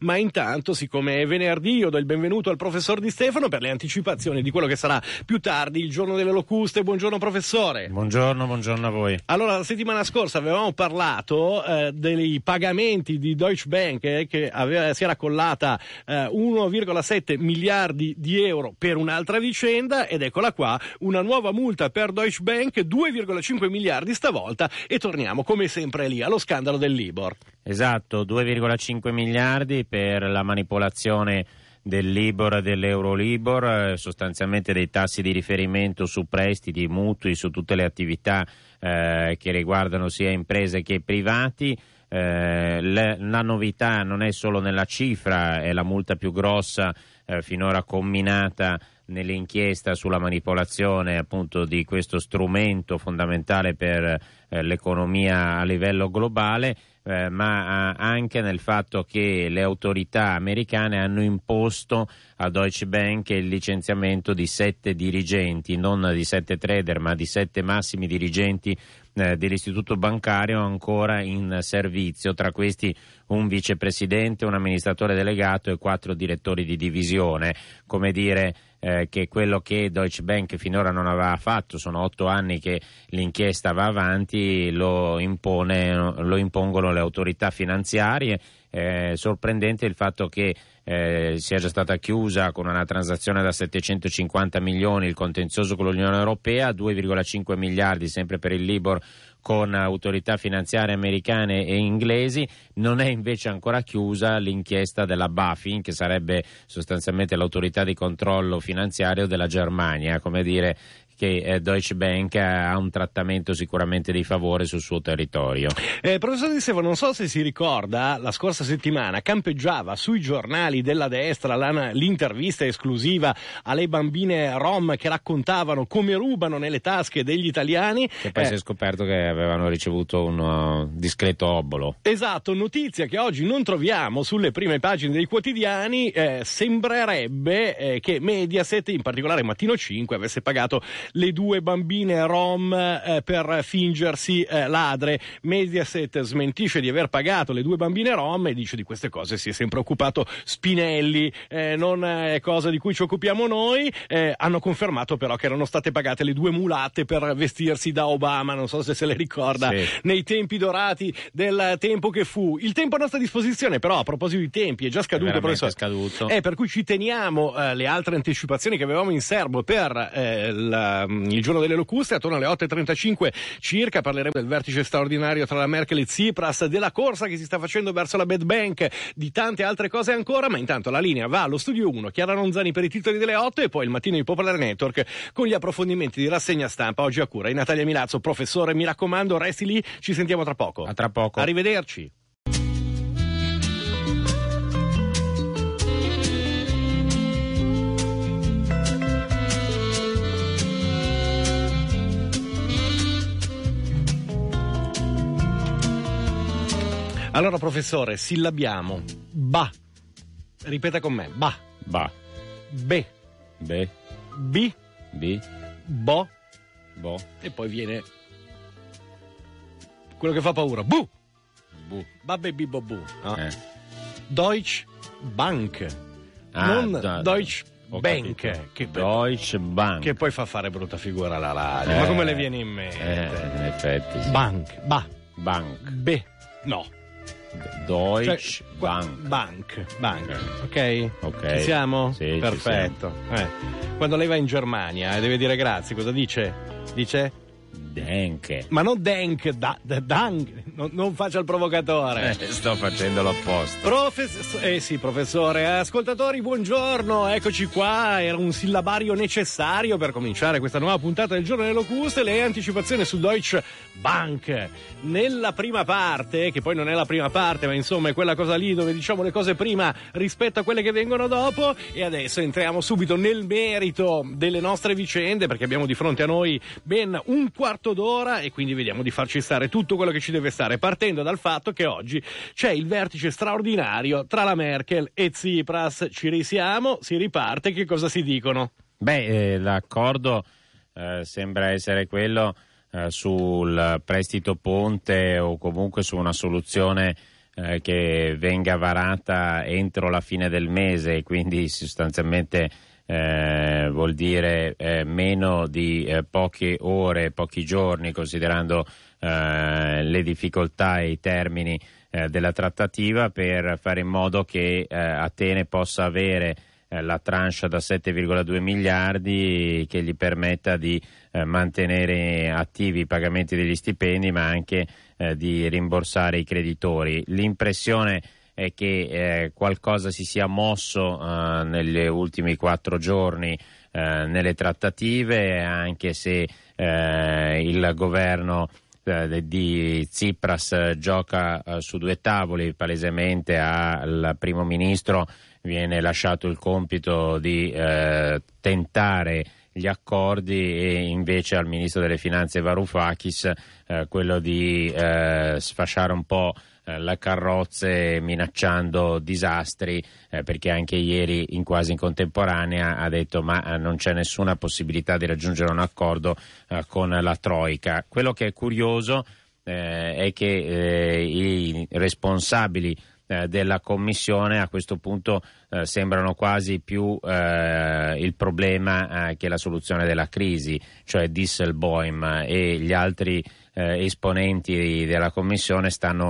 ma intanto, siccome è venerdì, io do il benvenuto al professor Di Stefano per le anticipazioni di quello che sarà più tardi il giorno delle locuste. Buongiorno professore. Buongiorno a voi. Allora, la settimana scorsa avevamo parlato dei pagamenti di Deutsche Bank che si era collata 1,7 miliardi di euro per un'altra vicenda, ed eccola qua, una nuova multa per Deutsche Bank, 2,5 miliardi stavolta, e torniamo come sempre lì allo scandalo del Libor. Esatto, 2,5 miliardi per la manipolazione del Libor e dell'Eurolibor, sostanzialmente dei tassi di riferimento su prestiti, mutui, su tutte le attività che riguardano sia imprese che privati. La novità non è solo nella cifra, è la multa più grossa finora comminata nell'inchiesta sulla manipolazione appunto di questo strumento fondamentale per l'economia a livello globale, ma anche nel fatto che le autorità americane hanno imposto a Deutsche Bank il licenziamento di 7 dirigenti, non di 7 trader ma di 7 massimi dirigenti dell'istituto bancario ancora in servizio, tra questi un vicepresidente, un amministratore delegato e 4 direttori di divisione. Come dire che quello che Deutsche Bank finora non aveva fatto, sono 8 anni che l'inchiesta va avanti, lo impongono le autorità finanziarie. Sorprendente il fatto che sia già stata chiusa con una transazione da 750 milioni il contenzioso con l'Unione Europea, 2,5 miliardi sempre per il Libor con autorità finanziarie americane e inglesi. Non è invece ancora chiusa l'inchiesta della BaFin, che sarebbe sostanzialmente l'autorità di controllo finanziario della Germania, come dire che Deutsche Bank ha un trattamento sicuramente di favore sul suo territorio. Professor Di Stefano, non so se si ricorda, la scorsa settimana campeggiava sui giornali della destra l'intervista esclusiva alle bambine rom che raccontavano come rubano nelle tasche degli italiani. E poi si è scoperto che avevano ricevuto un discreto obolo. Esatto, notizia che oggi non troviamo sulle prime pagine dei quotidiani. Sembrerebbe che Mediaset, in particolare Mattino 5, avesse pagato le 2 bambine rom per fingersi ladre. Mediaset smentisce di aver pagato le 2 bambine rom e dice: di queste cose si è sempre occupato Spinelli, non è cosa di cui ci occupiamo noi. Hanno confermato però che erano state pagate le 2 mulatte per vestirsi da Obama, non so se le ricorda, sì, nei tempi dorati del tempo che fu. Il tempo a nostra disposizione però, a proposito di tempi, è già scaduto, professore. È scaduto. Per cui ci teniamo le altre anticipazioni che avevamo in serbo per il giorno delle locuste. Attorno alle 8.35 circa parleremo del vertice straordinario tra la Merkel e Tsipras, della corsa che si sta facendo verso la bad bank, di tante altre cose ancora, ma intanto la linea va allo studio 1, Chiara Ronzani per i titoli delle 8 e poi il mattino di Popolare Network con gli approfondimenti di rassegna stampa, oggi a cura di Natalia Milazzo. Professore, mi raccomando, resti lì, ci sentiamo tra poco. A tra poco. Arrivederci. Allora, professore, sillabiamo. Ba. Ripeta con me. Ba. Ba. Be. Be. Bi. Bi. Bo. Bo. E poi viene quello che fa paura. Bu. Bu. Babbe bibo bu. No? Deutsche Bank. Non Deutsche Bank. Che Deutsche Bank. Che poi fa fare brutta figura alla radio. Ma come le viene in mente? In effetti sì. Bank. Ba. Bank. Be. No. Deutsche Bank. Bank. Ok? Ci siamo? Sì, perfetto. Ci siamo. Quando lei va in Germania e deve dire grazie, cosa dice? Dice? Denke. Ma non Denk, Dank. Non faccia il provocatore. Sto facendolo apposta. Sì, professore. Ascoltatori, buongiorno. Eccoci qua. Era un sillabario necessario per cominciare questa nuova puntata del Giorno delle Locuste. Le anticipazioni su Deutsche Bank. Nella prima parte, che poi non è la prima parte, ma insomma è quella cosa lì dove diciamo le cose prima rispetto a quelle che vengono dopo. E adesso entriamo subito nel merito delle nostre vicende, perché abbiamo di fronte a noi ben un quarto d'ora e quindi vediamo di farci stare tutto quello che ci deve stare, partendo dal fatto che oggi c'è il vertice straordinario tra la Merkel e Tsipras. Ci risiamo, si riparte, che cosa si dicono? L'accordo sembra essere quello sul prestito ponte o comunque su una soluzione che venga varata entro la fine del mese, quindi sostanzialmente vuol dire meno di poche ore, pochi giorni, considerando le difficoltà e i termini della trattativa, per fare in modo che Atene possa avere la tranche da 7,2 miliardi che gli permetta di mantenere attivi i pagamenti degli stipendi, ma anche di rimborsare i creditori. L'impressione è che qualcosa si sia mosso negli ultimi 4 giorni nelle trattative, anche se il governo di Tsipras gioca su 2 tavoli. Palesemente al primo ministro viene lasciato il compito di tentare gli accordi, e invece al ministro delle finanze Varoufakis quello di sfasciare un po' le carrozze minacciando disastri, perché anche ieri quasi in contemporanea ha detto ma non c'è nessuna possibilità di raggiungere un accordo con la Troika. Quello che è curioso è che i responsabili della Commissione a questo punto sembrano quasi più il problema che la soluzione della crisi, cioè Dijsselbloem e gli altri esponenti della Commissione stanno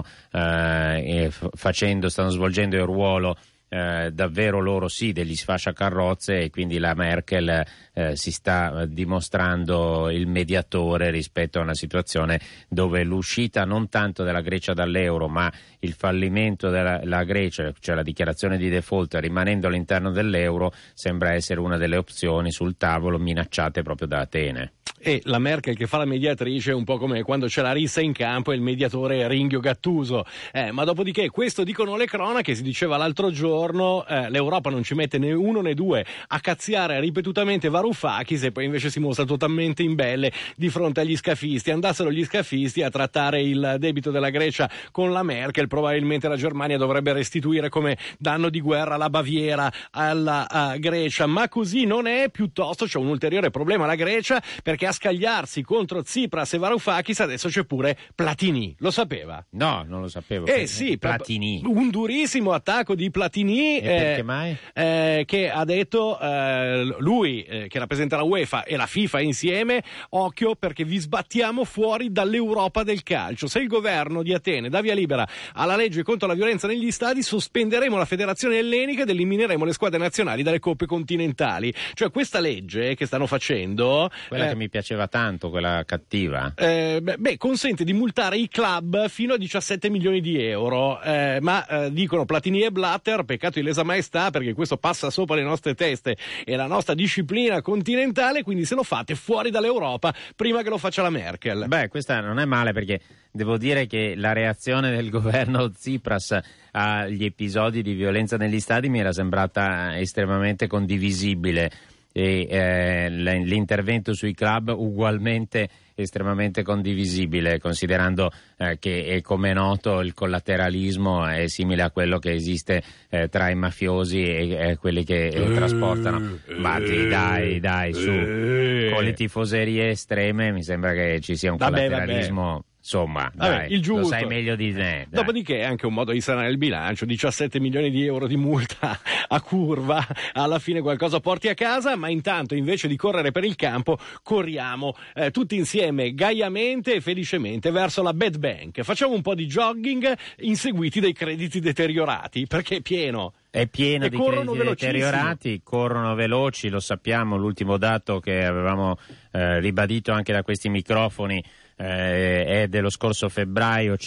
svolgendo il ruolo davvero loro sì degli sfasciacarrozze, e quindi la Merkel si sta dimostrando il mediatore rispetto a una situazione dove l'uscita non tanto della Grecia dall'euro, ma il fallimento della Grecia, cioè la dichiarazione di default rimanendo all'interno dell'euro, sembra essere una delle opzioni sul tavolo minacciate proprio da Atene. E la Merkel che fa la mediatrice è un po' come quando c'è la rissa in campo e il mediatore è Ringhio Gattuso. Ma dopodiché, questo dicono le cronache, si diceva l'altro giorno, l'Europa non ci mette né uno né due a cazziare ripetutamente Varoufakis, e poi invece si mostra totalmente imbelle di fronte agli scafisti. Andassero gli scafisti a trattare il debito della Grecia con la Merkel, probabilmente la Germania dovrebbe restituire come danno di guerra la Baviera alla Grecia, ma così non è. Piuttosto c'è un ulteriore problema alla Grecia, perché a scagliarsi contro Tsipras e Varoufakis adesso c'è pure Platini. Lo sapeva? No, non lo sapevo. Sì, Platini. Un durissimo attacco di Platini. Perché mai? Che ha detto lui, che rappresenta la UEFA e la FIFA insieme, occhio perché vi sbattiamo fuori dall'Europa del calcio. Se il governo di Atene dà via libera alla legge contro la violenza negli stadi, sospenderemo la federazione ellenica ed elimineremo le squadre nazionali dalle coppe continentali. Cioè questa legge che stanno facendo, quella che mi piaceva tanto, quella cattiva, consente di multare i club fino a 17 milioni di euro, ma dicono Platini e Blatter, peccato di lesa maestà, perché questo passa sopra le nostre teste e la nostra disciplina continentale, quindi se lo fate fuori dall'Europa prima che lo faccia la Merkel. Questa non è male, perché devo dire che la reazione del governo Tsipras agli episodi di violenza negli stadi mi era sembrata estremamente condivisibile, e l'intervento sui club ugualmente estremamente condivisibile, considerando che come è noto il collateralismo è simile a quello che esiste tra i mafiosi e quelli che trasportano. Ma dai su, con le tifoserie estreme mi sembra che ci sia un collateralismo. Insomma, dai, il giusto. Lo sai meglio di me. Dopodiché è anche un modo di sanare il bilancio, 17 milioni di euro di multa a curva, alla fine qualcosa porti a casa, ma intanto invece di correre per il campo corriamo tutti insieme gaiamente e felicemente verso la bad bank. Facciamo un po' di jogging inseguiti dai crediti deteriorati, perché è pieno. È pieno di crediti deteriorati, corrono veloci, lo sappiamo. L'ultimo dato che avevamo ribadito anche da questi microfoni è dello scorso febbraio,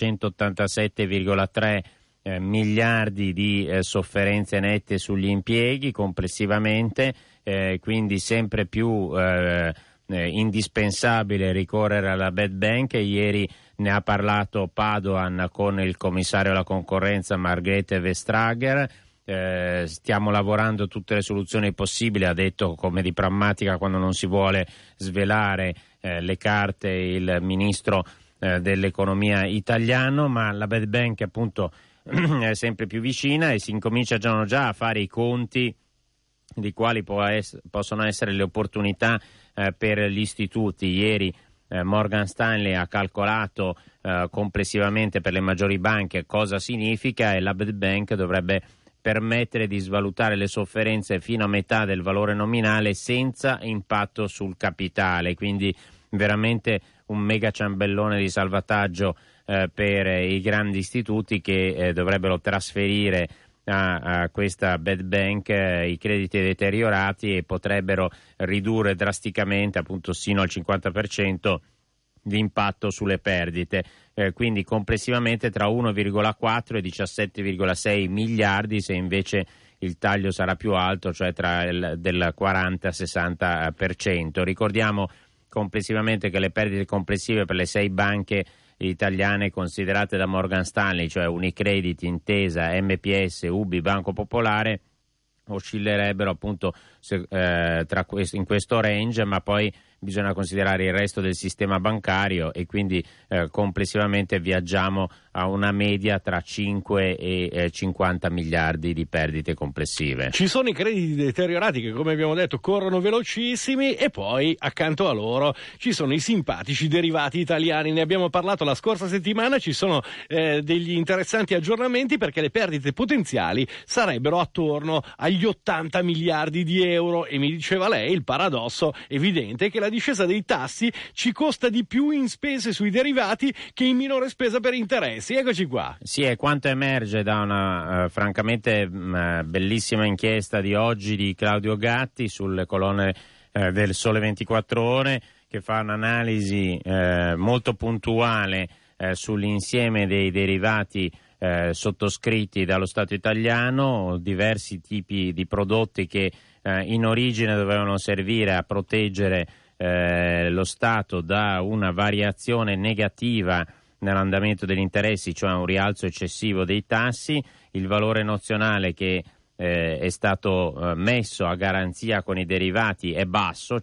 187,3 miliardi di sofferenze nette sugli impieghi complessivamente, quindi sempre più indispensabile ricorrere alla bad bank. Ieri ne ha parlato Padoan con il commissario alla concorrenza Margrethe Vestager. Stiamo lavorando tutte le soluzioni possibili, ha detto, come di prammatica quando non si vuole svelare le carte, il ministro dell'economia italiano, ma la bad bank appunto è sempre più vicina e si incominciano già a fare i conti di quali possono essere le opportunità per gli istituti. Ieri Morgan Stanley ha calcolato complessivamente per le maggiori banche cosa significa, e la bad bank dovrebbe permettere di svalutare le sofferenze fino a metà del valore nominale senza impatto sul capitale, quindi veramente un mega ciambellone di salvataggio per i grandi istituti che dovrebbero trasferire a questa bad bank i crediti deteriorati e potrebbero ridurre drasticamente, appunto sino al 50%, l'impatto sulle perdite, quindi complessivamente tra 1,4 e 17,6 miliardi, se invece il taglio sarà più alto, cioè del 40-60%. Ricordiamo complessivamente che le perdite complessive per le 6 banche italiane considerate da Morgan Stanley, cioè Unicredit, Intesa, MPS, UBI, Banco Popolare, oscillerebbero appunto in questo range, ma poi bisogna considerare il resto del sistema bancario e quindi complessivamente viaggiamo a una media tra 5 e 50 miliardi di perdite complessive. Ci sono i crediti deteriorati che, come abbiamo detto, corrono velocissimi, e poi accanto a loro ci sono i simpatici derivati italiani. Ne abbiamo parlato la scorsa settimana, ci sono degli interessanti aggiornamenti, perché le perdite potenziali sarebbero attorno agli 80 miliardi di euro, e mi diceva lei il paradosso evidente è che la discesa dei tassi ci costa di più in spese sui derivati che in minore spesa per interessi. Eccoci qua. Sì, è quanto emerge da una francamente bellissima inchiesta di oggi di Claudio Gatti sulle colonne del Sole 24 Ore, che fa un'analisi molto puntuale sull'insieme dei derivati sottoscritti dallo Stato italiano, diversi tipi di prodotti che in origine dovevano servire a proteggere lo Stato da una variazione negativa nell'andamento degli interessi, cioè un rialzo eccessivo dei tassi. Il valore nozionale che è stato messo a garanzia con i derivati è basso,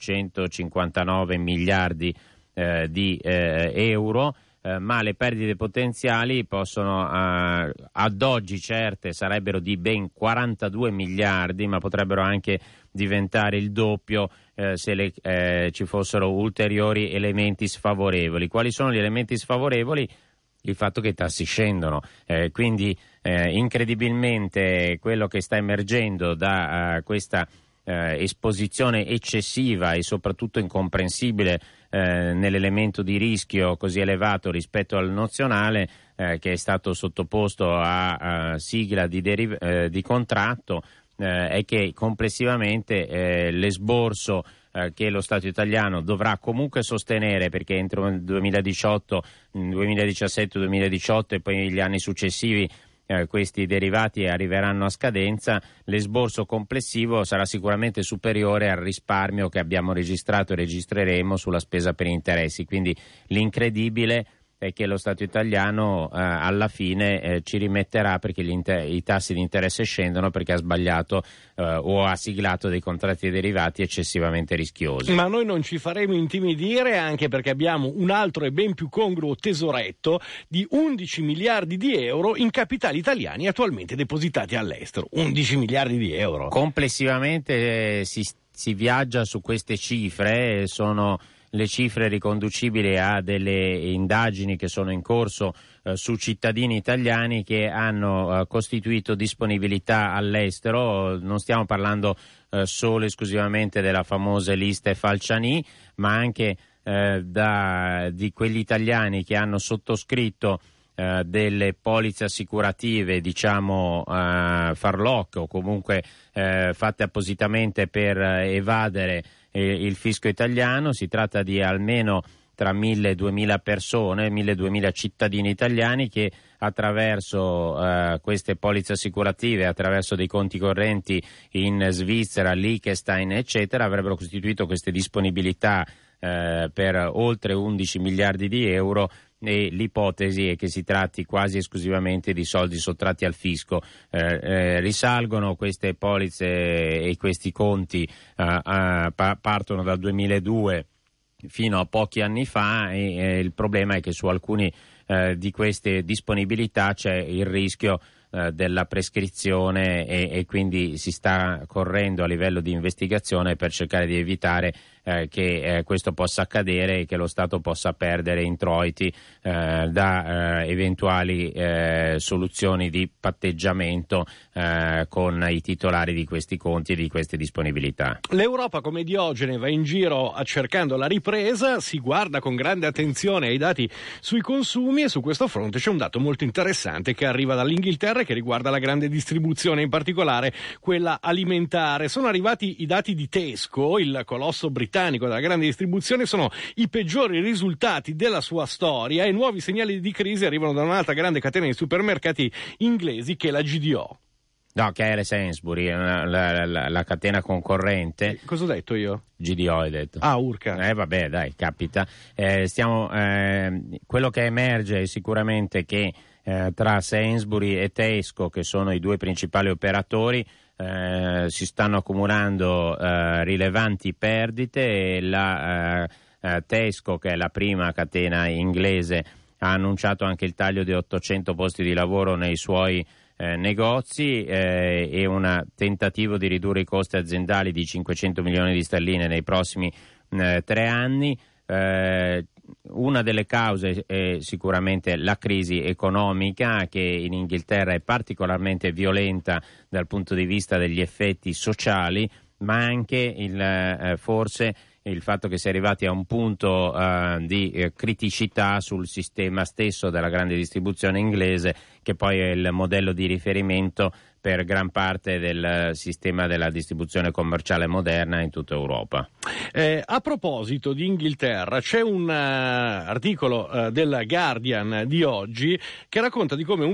159 miliardi di euro, ma le perdite potenziali possono ad oggi certe sarebbero di ben 42 miliardi, ma potrebbero anche diventare il doppio se ci fossero ulteriori elementi sfavorevoli. Quali sono gli elementi sfavorevoli? Il fatto che i tassi scendono, quindi incredibilmente quello che sta emergendo da questa esposizione eccessiva e soprattutto incomprensibile nell'elemento di rischio così elevato rispetto al nozionale, che è stato sottoposto a sigla di contratto, è che complessivamente l'esborso che lo Stato italiano dovrà comunque sostenere, perché entro il 2018, 2017, 2018 e poi gli anni successivi questi derivati arriveranno a scadenza, l'esborso complessivo sarà sicuramente superiore al risparmio che abbiamo registrato e registreremo sulla spesa per interessi. Quindi l'incredibile è che lo Stato italiano alla fine ci rimetterà, perché i tassi di interesse scendono perché ha sbagliato o ha siglato dei contratti derivati eccessivamente rischiosi. Ma noi non ci faremo intimidire, anche perché abbiamo un altro e ben più congruo tesoretto di 11 miliardi di euro in capitali italiani attualmente depositati all'estero. 11 miliardi di euro. Complessivamente si viaggia su queste cifre, sono le cifre riconducibili a delle indagini che sono in corso su cittadini italiani che hanno costituito disponibilità all'estero. Non stiamo parlando solo e esclusivamente della famosa liste Falciani, ma anche di quegli italiani che hanno sottoscritto delle polizze assicurative, diciamo farlocco, o comunque fatte appositamente per evadere il fisco italiano. Si tratta di almeno tra 1.000 e 2.000 persone, 1.000-2.000 cittadini italiani che attraverso queste polizze assicurative, attraverso dei conti correnti in Svizzera, Liechtenstein eccetera, avrebbero costituito queste disponibilità per oltre 11 miliardi di euro, e l'ipotesi è che si tratti quasi esclusivamente di soldi sottratti al fisco. Risalgono queste polizze e questi conti, partono dal 2002 fino a pochi anni fa, e il problema è che su alcuni di queste disponibilità c'è il rischio della prescrizione, e quindi si sta correndo a livello di investigazione per cercare di evitare che questo possa accadere e che lo Stato possa perdere introiti da eventuali soluzioni di patteggiamento con i titolari di questi conti e di queste disponibilità. L'Europa come Diogene va in giro cercando la ripresa, si guarda con grande attenzione ai dati sui consumi e su questo fronte c'è un dato molto interessante che arriva dall'Inghilterra e che riguarda la grande distribuzione, in particolare quella alimentare. Sono arrivati i dati di Tesco, il colosso britannico della grande distribuzione, sono i peggiori risultati della sua storia e nuovi segnali di crisi arrivano da un'altra grande catena di supermercati inglesi che è la GDO. No, che è Sainsbury, la catena concorrente. Cosa ho detto io? GDO hai detto. Ah, urca. Vabbè, dai, capita. Quello che emerge è sicuramente che tra Sainsbury e Tesco, che sono i due principali operatori, si stanno accumulando rilevanti perdite e la Tesco, che è la prima catena inglese, ha annunciato anche il taglio di 800 posti di lavoro nei suoi negozi e un tentativo di ridurre i costi aziendali di 500 milioni di sterline nei prossimi 3 anni. Una delle cause è sicuramente la crisi economica, che in Inghilterra è particolarmente violenta dal punto di vista degli effetti sociali, ma anche forse il fatto che si è arrivati a un punto di criticità sul sistema stesso della grande distribuzione inglese, che poi è il modello di riferimento per gran parte del sistema della distribuzione commerciale moderna in tutta Europa. A proposito di Inghilterra, c'è un articolo del Guardian di oggi che racconta di come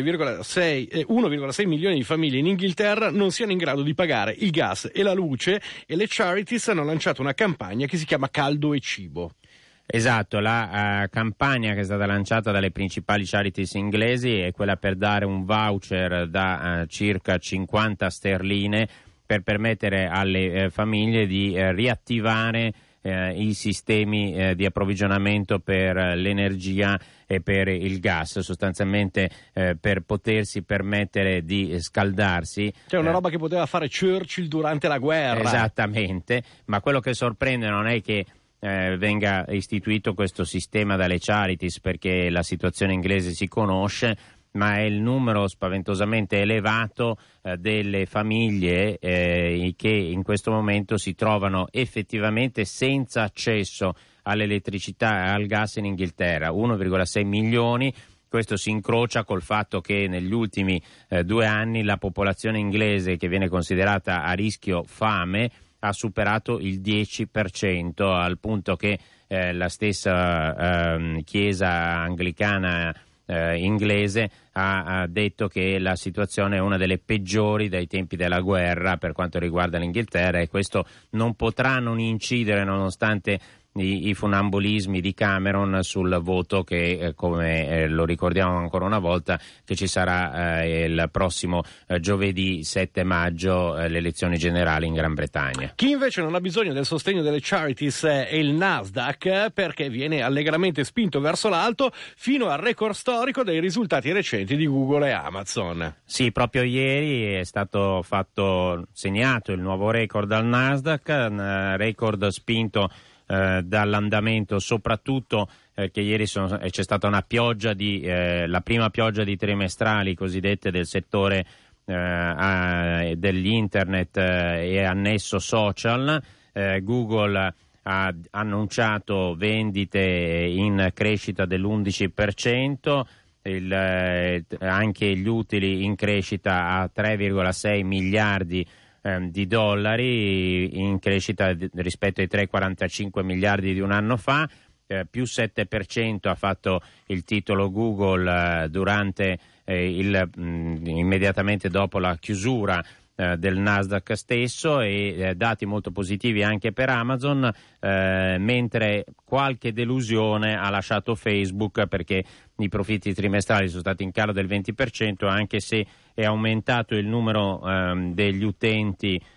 1,6 milioni di famiglie in Inghilterra non siano in grado di pagare il gas e la luce, e le Charities hanno lanciato una campagna che si chiama Caldo e Cibo. Esatto, la campagna che è stata lanciata dalle principali charities inglesi è quella per dare un voucher da circa 50 sterline per permettere alle famiglie di riattivare i sistemi di approvvigionamento per l'energia e per il gas, sostanzialmente per potersi permettere di scaldarsi. Cioè una roba che poteva fare Churchill durante la guerra. Esattamente, ma quello che sorprende non è che venga istituito questo sistema dalle charities, perché la situazione inglese si conosce, ma è il numero spaventosamente elevato delle famiglie che in questo momento si trovano effettivamente senza accesso all'elettricità e al gas in Inghilterra, 1,6 milioni. Questo si incrocia col fatto che negli ultimi 2 anni la popolazione inglese, che viene considerata a rischio fame, ha superato il 10%, al punto che la stessa chiesa anglicana inglese ha detto che la situazione è una delle peggiori dai tempi della guerra per quanto riguarda l'Inghilterra, e questo non potrà non incidere, nonostante i funambolismi di Cameron, sul voto che, come lo ricordiamo ancora una volta, che ci sarà il prossimo giovedì 7 maggio, le elezioni generali in Gran Bretagna. Chi invece non ha bisogno del sostegno delle charities è il Nasdaq, perché viene allegramente spinto verso l'alto fino al record storico dei risultati recenti di Google e Amazon. Sì, proprio ieri è stato segnato il nuovo record al Nasdaq, un record spinto dall'andamento, soprattutto che ieri c'è stata una pioggia la prima pioggia di trimestrali cosiddette del settore degli internet e annesso social. Google ha annunciato vendite in crescita dell'11%, anche gli utili in crescita a 3,6 miliardi di dollari, in crescita rispetto ai 3,45 miliardi di un anno fa, più 7% ha fatto il titolo Google durante immediatamente dopo la chiusura del Nasdaq stesso, e dati molto positivi anche per Amazon, mentre qualche delusione ha lasciato Facebook, perché i profitti trimestrali sono stati in calo del 20%, anche se è aumentato il numero degli utenti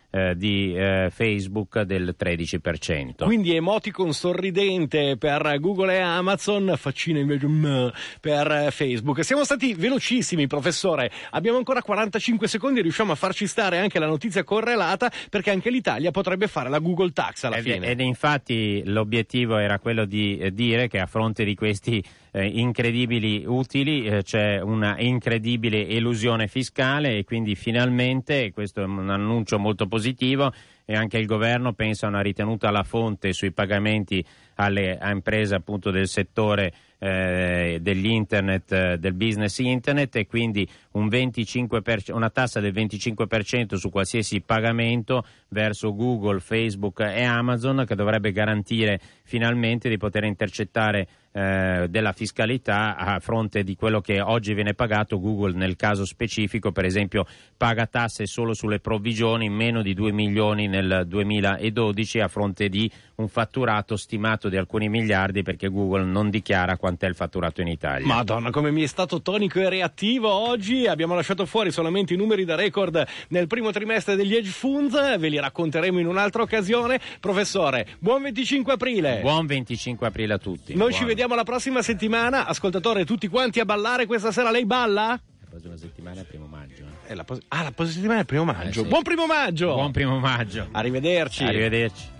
di Facebook del 13%. Quindi emoticon sorridente per Google e Amazon, faccina invece per Facebook. Siamo stati velocissimi, professore, abbiamo ancora 45 secondi e riusciamo a farci stare anche la notizia correlata, perché anche l'Italia potrebbe fare la Google Tax alla fine. Ed infatti l'obiettivo era quello di dire che a fronte di questi incredibili utili c'è una incredibile elusione fiscale, e quindi finalmente, questo è un annuncio molto positivo, e anche il governo pensa a una ritenuta alla fonte sui pagamenti a imprese appunto del settore degli internet, del business internet, e quindi una tassa del 25% su qualsiasi pagamento verso Google, Facebook e Amazon, che dovrebbe garantire finalmente di poter intercettare della fiscalità a fronte di quello che oggi viene pagato. Google nel caso specifico, per esempio, paga tasse solo sulle provvigioni, meno di 2 milioni nel 2012, a fronte di un fatturato stimato di alcuni miliardi, perché Google non dichiara quant'è il fatturato in Italia. Madonna, come mi è stato tonico e reattivo oggi. Abbiamo lasciato fuori solamente i numeri da record nel primo trimestre degli hedge funds, ve li racconteremo in un'altra occasione. Professore, buon 25 aprile! Buon 25 aprile a tutti. Noi ci vediamo la prossima settimana. Ascoltatore, tutti quanti a ballare questa sera. Lei balla? La prossima settimana è il 1 maggio. La prossima settimana è il 1 maggio. Sì. Buon 1 maggio! Buon 1 maggio. Arrivederci. Arrivederci.